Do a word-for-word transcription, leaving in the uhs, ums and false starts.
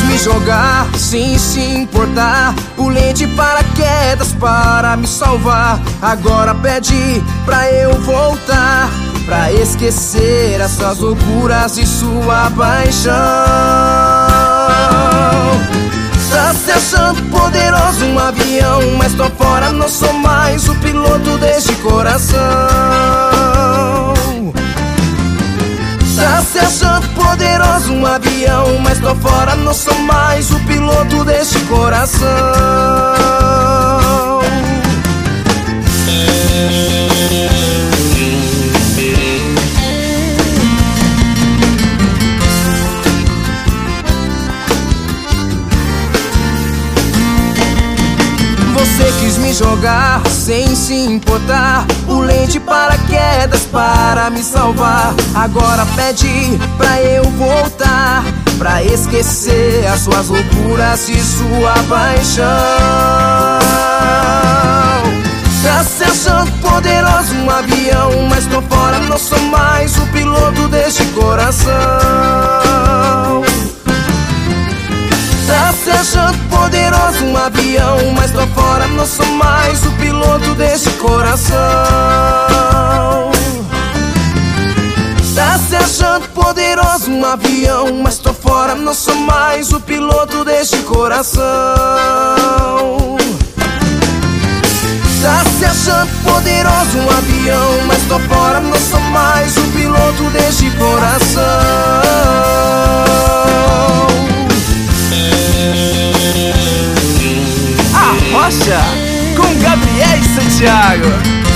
me jogar sem se importar, pulei de paraquedas para me salvar. Agora pede pra eu voltar, pra esquecer essas loucuras e sua paixão. Tá se achando poderoso um avião, mas tô fora, não sou mais o piloto deste coração. Tá se achando poderoso um avião, mas tô fora, não sou mais o piloto deste coração. Você quis me jogar sem se importar, pulei de paraquedas para me salvar. Agora pede pra eu voltar, pra esquecer as suas loucuras e sua paixão. Tá se achando poderoso um avião, mas tô fora, não sou mais o piloto deste coração. Tá se achando poderoso um avião, mas tô fora, não sou mais o piloto desse coração. Tá se achando poderoso um avião, mas tô fora, não sou mais o piloto deste coração. Tá se achando poderoso um avião, mas tô fora, não sou mais o piloto deste coração. Rocha, com Gabriel Santiago.